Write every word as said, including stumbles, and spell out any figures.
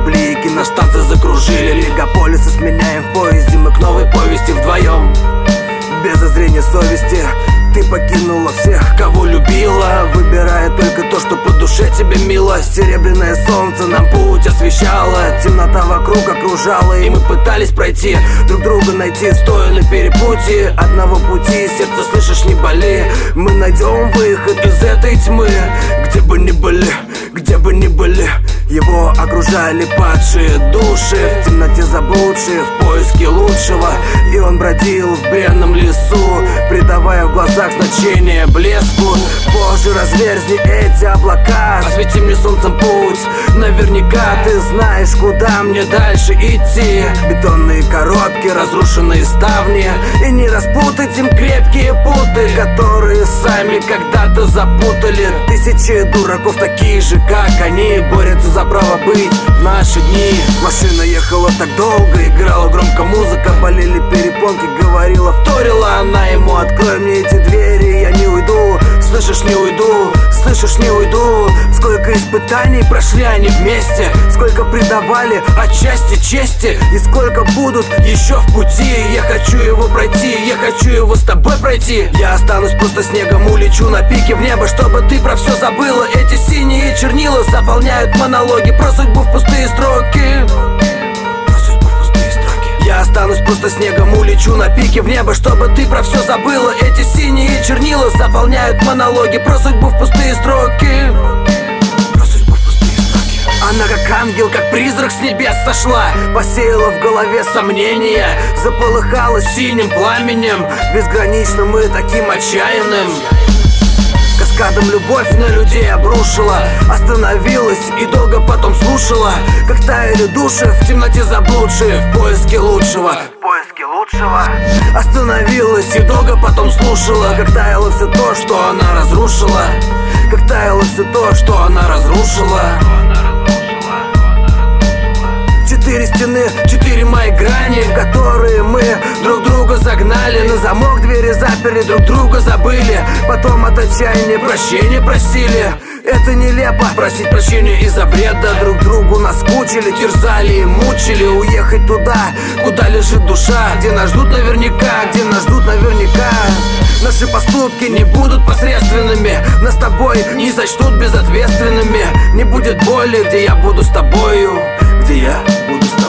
блики на станции закружили. Мегаполисы сменяем в поезде, мы к новой повести вдвоем. Без зазрения совести ты покинула всех, кого любила, выбирая только то, что по душе тебе мило. Серебряное солнце нам путь освещало, темнота вокруг окружала, и мы пытались пройти, друг друга найти, стоя на перепутье одного пути. Сердце, слышишь, не боли, мы найдем выход из этой тьмы. Где бы ни были, где бы ни были, его окружали падшие души, в темноте заблудшие, в поиске лучшего. И он бродил в бренном лесу, придавая в глазах значение блеску. Боже, разверзни эти облака, освети мне солнцем путь. Наверняка ты знаешь, куда мне дальше идти. Бетонные коробки, разрушенные ставни, и не распутать им крепкие путы, которые сами когда-то запутали. Тысячи дураков, такие же, как они, борются за право быть в наши дни. Машина ехала так долго, играла громко музыка, болели перепонки, говорила, вторила она ему: открой мне эти двери, я не уйду. Слышишь, не уйду, слышишь, не уйду. Сколько испытаний прошли они вместе, сколько предавали отчасти чести, и сколько будут еще в пути. Я хочу его пройти, я хочу его с тобой пройти. Я останусь просто снегом, улечу на пике в небо, чтобы ты про все забыла. Эти синие чернила заполняют монологи про судьбу в пустые строки. Я останусь просто снегом, улечу на пике в небо, чтобы ты про все забыла. Эти синие чернила заполняют монологи про судьбу в пустые строки. Про судьбу в пустые строки. Она как ангел, как призрак с небес сошла, посеяла в голове сомнения, заполыхала синим пламенем, безграничным и таким отчаянным. Каскадом любовь на людей обрушила, остановилась и долго потом слушала, как таяли души в темноте заблудшие, в поиске лучшего, в поиске лучшего. Остановилась и долго потом слушала, как таяло все то, что она разрушила, как таяло все то, что она разрушила. Четыре стены, четыре мои грани, в которые мы друг друга загнали, на замок двери заперли, друг друга забыли, потом от отчаяния прощения просили. Это нелепо, просить прощения из-за бреда. Друг другу наскучили, терзали и мучили. Уехать туда, куда лежит душа, где нас ждут наверняка, где нас ждут наверняка. Наши поступки не будут посредственными, нас с тобой не сочтут безответственными. Не будет боли, где я буду с тобою, где я буду с тобой.